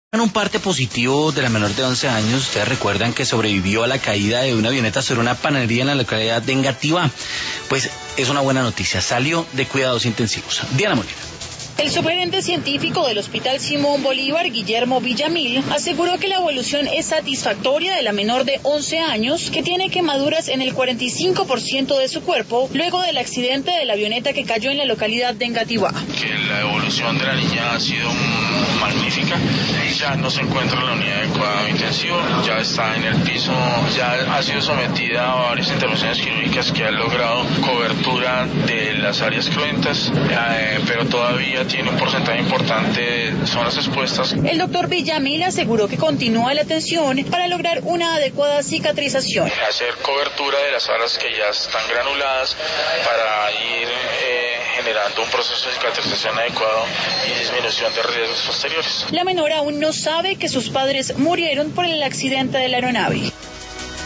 En un parte positivo de la menor de 11 años, ustedes recuerdan que sobrevivió a la caída de una avioneta sobre una panadería en la localidad de Engativá. Pues es una buena noticia, salió de cuidados intensivos. Diana Molina. El superintendente científico del Hospital Simón Bolívar, Guillermo Villamil, aseguró que la evolución es satisfactoria de la menor de 11 años, que tiene quemaduras en el 45% de su cuerpo, luego del accidente de la avioneta que cayó en la localidad de Engativá. Que la evolución de la niña ha sido magnífica, ya no se encuentra en la unidad de cuidado intensivo, ya está en el piso, ya ha sido sometida a varias intervenciones quirúrgicas que han logrado cobertura de las áreas cruentas, pero todavía tiene un porcentaje importante de zonas expuestas. El doctor Villamil aseguró que continúa la atención para lograr una adecuada cicatrización. Hacer cobertura de las áreas que ya están granuladas para ir generando un proceso de cicatrización adecuado y disminución de riesgos posteriores. La menor aún no sabe que sus padres murieron por el accidente de la aeronave.